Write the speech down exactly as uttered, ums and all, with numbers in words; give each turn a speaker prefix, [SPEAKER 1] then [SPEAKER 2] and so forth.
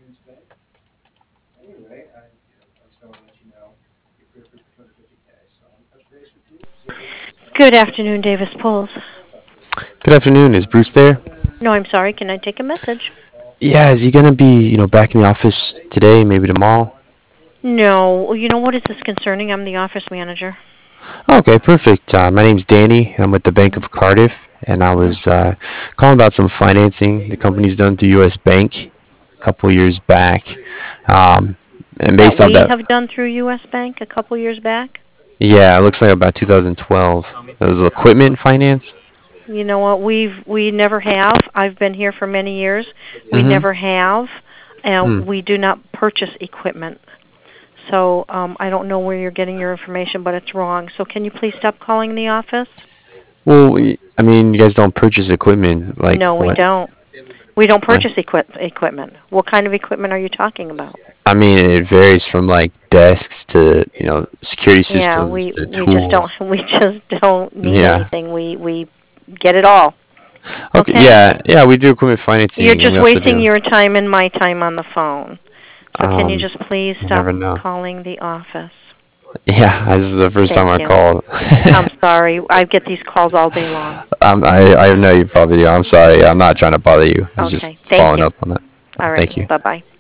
[SPEAKER 1] Good afternoon, Davis Pulls.
[SPEAKER 2] Good afternoon. Is Bruce there?
[SPEAKER 1] No, I'm sorry. Can I take a message?
[SPEAKER 2] Yeah, is he gonna be, you know, back in the office today, maybe tomorrow?
[SPEAKER 1] No. Well, you know what is this concerning? I'm the office manager.
[SPEAKER 2] Okay, perfect. Uh, my name's Danny. I'm with the Bank
[SPEAKER 1] Mhm.
[SPEAKER 2] of Cardiff, and I
[SPEAKER 1] Mhm.
[SPEAKER 2] was uh, calling about some financing the company's done through U S. Bank a couple years back. Um, and
[SPEAKER 1] That
[SPEAKER 2] based off
[SPEAKER 1] we
[SPEAKER 2] that,
[SPEAKER 1] have done through U S. Bank a couple years back.
[SPEAKER 2] yeah, it looks like about two thousand twelve. It was equipment finance.
[SPEAKER 1] You know what? We've we never have. I've been here for many years. We
[SPEAKER 2] Mm-hmm.
[SPEAKER 1] never have, and
[SPEAKER 2] Hmm.
[SPEAKER 1] we do not purchase equipment. So um, I don't know where you're getting your information, but it's wrong. So can you please stop calling the office?
[SPEAKER 2] Well, y- I mean, you guys don't purchase equipment, like
[SPEAKER 1] No, we
[SPEAKER 2] what?
[SPEAKER 1] don't. We don't
[SPEAKER 2] Like,
[SPEAKER 1] purchase equip- equipment. What kind of equipment are you talking about?
[SPEAKER 2] I mean, it varies from like desks to, you know, security
[SPEAKER 1] Yeah,
[SPEAKER 2] systems
[SPEAKER 1] we
[SPEAKER 2] to
[SPEAKER 1] we just don't
[SPEAKER 2] tools.
[SPEAKER 1] we just don't need
[SPEAKER 2] Yeah.
[SPEAKER 1] anything. We we get it all.
[SPEAKER 2] Okay.
[SPEAKER 1] Okay?
[SPEAKER 2] Yeah. Yeah. We do equipment
[SPEAKER 1] You're
[SPEAKER 2] financing, and
[SPEAKER 1] just
[SPEAKER 2] we also
[SPEAKER 1] wasting
[SPEAKER 2] do.
[SPEAKER 1] your time and my time on the phone. So can you
[SPEAKER 2] Um.
[SPEAKER 1] just please
[SPEAKER 2] You
[SPEAKER 1] stop
[SPEAKER 2] never know.
[SPEAKER 1] calling the office?
[SPEAKER 2] Yeah. This is the first time
[SPEAKER 1] Thank
[SPEAKER 2] I
[SPEAKER 1] you.
[SPEAKER 2] called.
[SPEAKER 1] I'm sorry. I get these calls all day long.
[SPEAKER 2] um. I. I know you probably do. I'm sorry. I'm not trying to bother you. I was just
[SPEAKER 1] Okay. Thank
[SPEAKER 2] following
[SPEAKER 1] you.
[SPEAKER 2] up on that. Uh,
[SPEAKER 1] All right.
[SPEAKER 2] thank you.
[SPEAKER 1] Bye-bye.